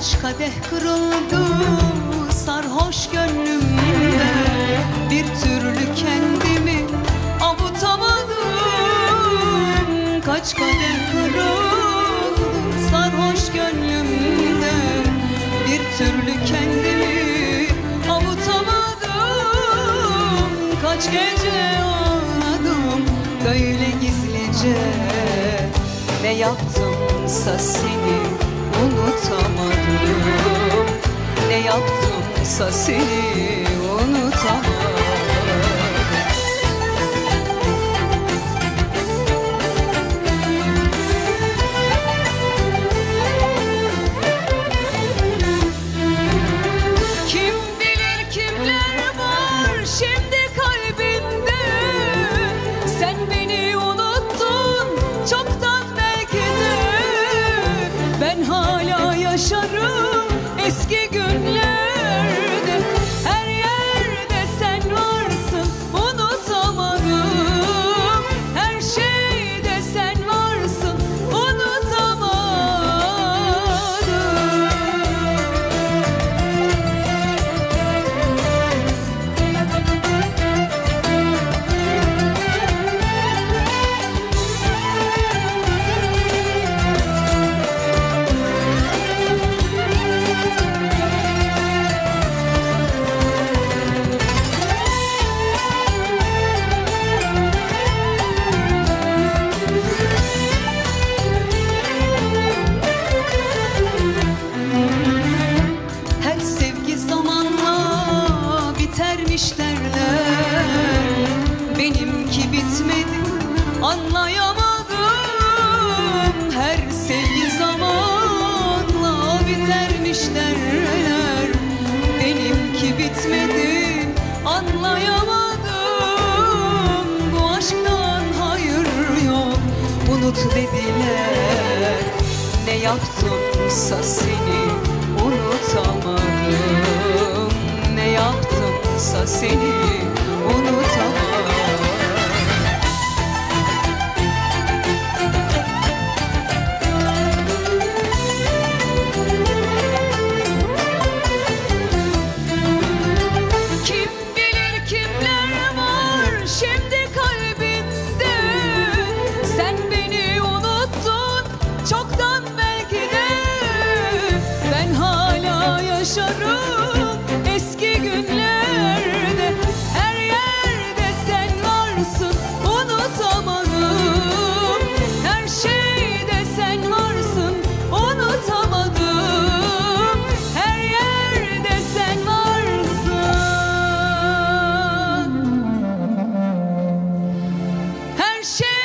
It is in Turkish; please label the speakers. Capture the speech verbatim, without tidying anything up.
Speaker 1: Kaç kadeh kırıldı sarhoş gönlümde, bir türlü kendimi avutamadım. Kaç kadeh kırıldı sarhoş gönlümde, bir türlü kendimi avutamadım. Kaç gece ağladım böyle gizlice, ne yaptımsa seni unutamadım. Ne yaptımsa seni unutamadım. Kim bilir kimler var şimdi kalbinde, sen beni unuttun çoktan belki de. Ben hala yaşarım eski günlerde, her yerde sen varsın unutamadım. Her şeyde sen varsın unutamadım. Her sevgi zamanla bitermiş derler, benimki bitmedi anlayamadım. Her sevgi zamanla bitermiş derler, benimki bitmedi anlayamadım. Bu aşktan hayır yok, unut dediler. Ne yaptımsa seni unutamadım. Ne yaptımsa seni unutamadım. Kim bilir kimler var şimdi kalbinde, sen beni unuttun çoktan belki de. Ben hala yaşarım eski günlerde, her yerde sen varsın unutamadım. Her şeyde sen varsın unutamadım. Her yerde sen varsın, her şey